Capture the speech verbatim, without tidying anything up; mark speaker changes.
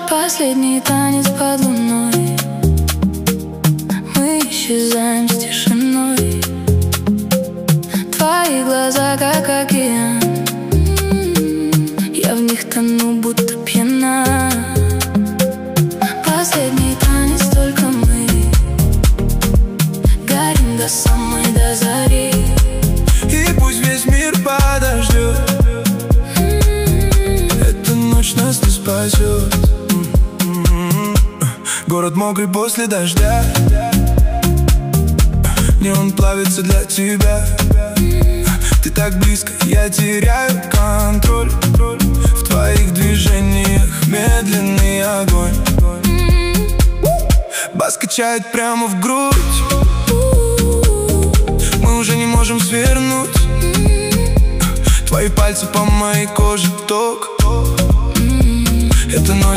Speaker 1: Последний танец под луной, мы исчезаем с тишиной. Твои глаза как океан, я в них тону, будто пьяна. Последний танец, только мы горим до самой до зари.
Speaker 2: И пусть весь мир подождет, эта ночь нас не спасет. Город мокрый после дождя, неон плавится для тебя. Ты так близко, я теряю контроль. В твоих движениях медленный огонь. Бас качает прямо в грудь, мы уже не можем свернуть. Твои пальцы по моей коже ток. Эта ночь